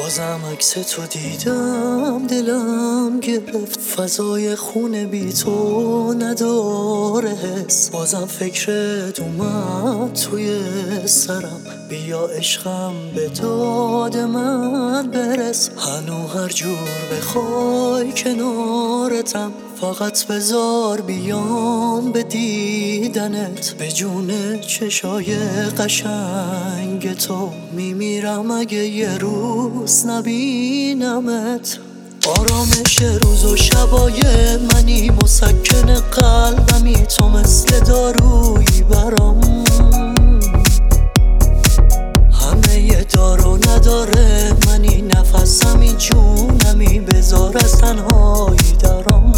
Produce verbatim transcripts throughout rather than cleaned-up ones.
بازم عکس تو دیدم دلم گرفت، فضای خونه بی تو نداره حس. بازم فکرت اومد توی سرم، بیا عشقم به داد من برس. هنو هر جور بخوای کنارتم، فقط بذار بیام به دیدنت. به جون چشای قشنگ تو میمیرم اگه یه روز نبینمت. آرامش روز و شبای منی، مسکن قلبمی، تو مثل دارویی برام. همه یه دار و نداره منی، نفسمی جونمی، بذار از تنهایی درام.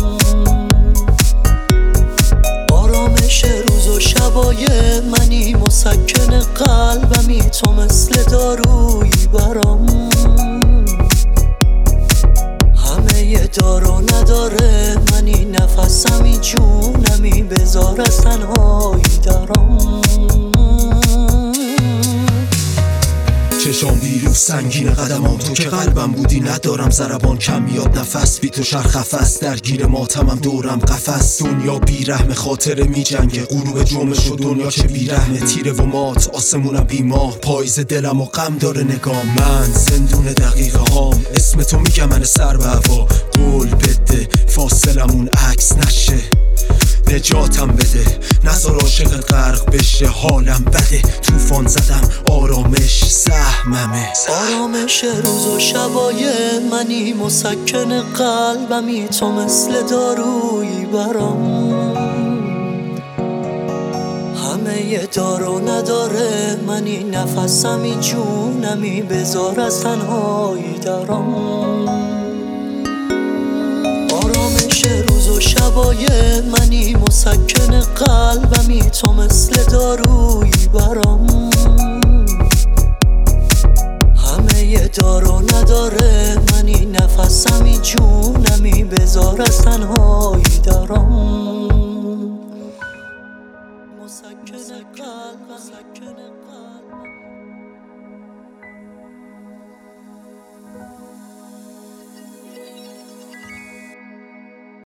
آرامش روز و شبای منی، مسکن قلبمی، تو مثل دارویی برام. همه یه دار و نداره منی، نفسمی جونمی، بذار از تنهایی درام. چشام بیروز سنگین قدمام، تو که قلبم بودی ندارم ضربان کم میاد نفس. بی تو شهر خفس درگیر ماتمم دورم قفس. دنیا بیرحم خاطره می جنگه، غروب جمعه شد دنیا چه بیرحمه. تیره و مات آسمونم بی ماه، پاییز دلم و غم داره نگام. من زندون دقیقه هام، اسم تو میگم من سر به هوا. قول بده فاصلمون عکس نشه، نجاتم بده، نذار عاشقت غرق بشه. حالم بده طوفان زدم، آرامش سهممه. آرامش روز و شبای منی، مسکن قلبمی، تو مثل دارویی برام. همه یه دار و نداره منی، نفسمی جونمی، بذار از تنهایی درام. آرامش روز و شبای منی، مسکن قلبمی، تو مثل دارویی برام.